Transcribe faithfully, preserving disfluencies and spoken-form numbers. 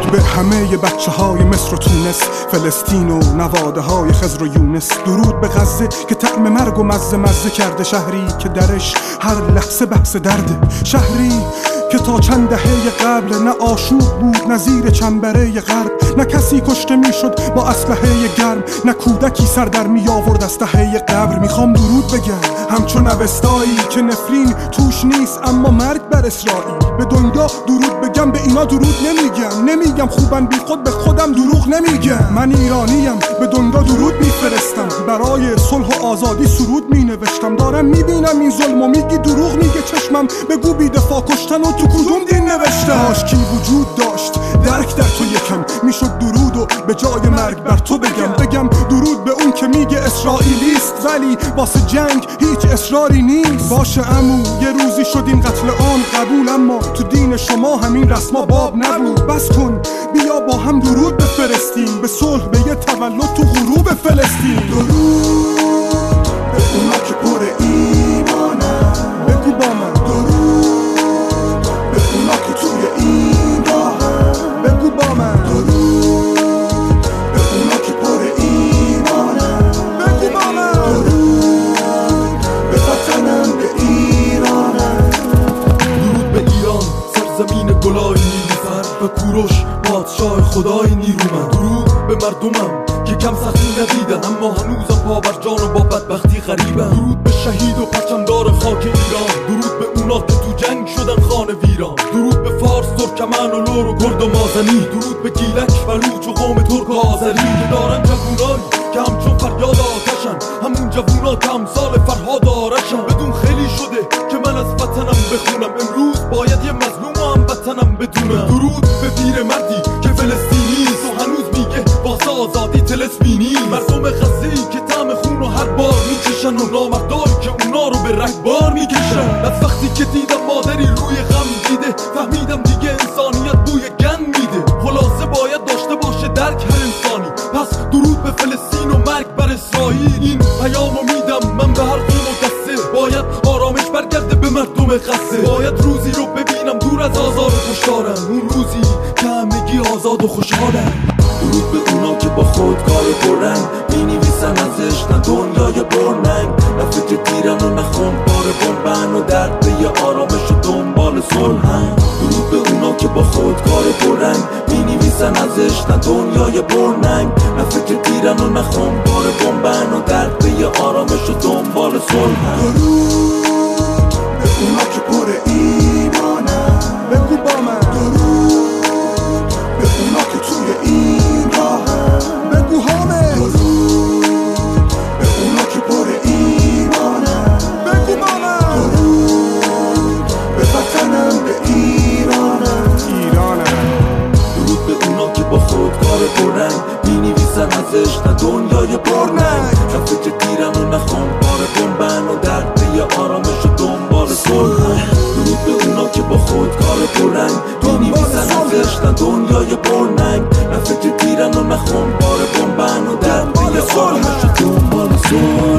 درود به همه بچه های مصر و تونس، فلسطین و نواده های خضر و یونس. درود به غزه که طعم مرگ و مزه مزه کرده، شهری که درش هر لحظه بحث درده، شهری که تا چند دهه قبل نه آشوب بود نه زیر چنبره غرب، نه کسی کشته میشد با اسلحه گرم، نه کودکی سر در می آورد از دهه قبر. میخوام درود بگم همچون اوستایی که نفرین توش نیست اما مرگ بر اسرائیل. به دنیا درود بگم به اینا درود نمیگم، نمیگم خوبن بی خود به خودم دروغ نمیگم. من ایرانیم به دنیا درود میفرستم، برای صلح و آزادی سرود مینوشتم. دارم میبینم این ظلم و میگی دروغ میگه چشمم، بگو بی دفاع کشتن و تو کدوم دین نوشته؟ کاشکی وجود داشت درک در تو یکم، میشد درود و به جای مرگ بر تو بگم. بگم درود به اون که میگه اسرائیلیست ولی واسه جنگ هیچ اصراری نیست. باشه عمو یه روزی شد این قتل عام قبول، اما تو دین شما همین رسما باب نبود. بس کن بیا با هم درود بفرستیم، به صلح به یه تولد تو غروب فلسطین. درود به اونا که پر ایمانن، بگو با من درود به اونا که توی این راهن، بگو با من درود به اونا که پر ایمانن، بگو با من درود به وطنم به ایرانم. درود به ایران سرزمین گلای نیلوفر و کوروش پادشاه خدای نیرومند. درود به مردمم که کم سختی ندیدن اما هنوزم پا بر جان و با بدبختی غریبن. درود به شهید و پرچمدار خاک ایران، درود به اونا که تو جنگ شدن خانه ویران. درود به فارس، ترکمن و لور و گرد و مازنی، درود به گیلک، بلوچ و قوم ترک و آذری که دارن جوونایی که همچون فریاد آتشن، همون جوونا که امثال فرهاد آرشن. بدون خیلی شده که من از وطنم بخونم، امروز باید یه مظلوم و هم وطنم بدونم. درود به پیر مردی که فلسطینیست و هنوز میگه واسه آزادی تلسمینی. مردم غزه‌ای که طعم خون و هر بار میچشن و نامردایی که اونا رو به رگبار میکشن. از وقتی که دیدم مادری روی غم دیده فهمیدم دیگه انسانیت بوی گن میده. خلاصه باید داشته باشه درک هر انسانی، پس درود به فلسطین و مرگ بر اسرائیل. این پیامو میدم من به هر قوم و دسته، باید آرامش برگرده به مردم غزه. باید روزی رو ببینم دور از آزار و کشتارن، اون روزی که همگی آزاد و خوشحالن. درود به اونا که با خود کار برن، می نویسن ازش نه دنیای برننگ، نه فکر تیرن و نه خونبار بمبن و درد به یه آرامش و دنبال صلحن. درود به اونا که با خود کار برن، می نویسن ازش نه دنیای برننگ، نه فکر تیرن و نه خونبار بمبن و درد به یه آرامش و دنبال صلحن. درود به اونا که پر ایمانن، بگو با من درود به اونا که توی این راهن، بگو همه درود به اونا که پر ایمانن، بگو با من درود به وطنم به ایرانم ایرانم. درود به اونا که با خود کار برنگ، می نویسن ازش نه دنیای برننگ، نه فکر تیرن و نه خونبار بمبن و درد به یه آرامش و دنبال صلحن. درود به اونا که با خود کار برنگ، می نویسن ازش نه دنیای برننگ، نه فکر تیرن و نه خونبار بمبن و درد به یه آرامش و دنبال صلحن.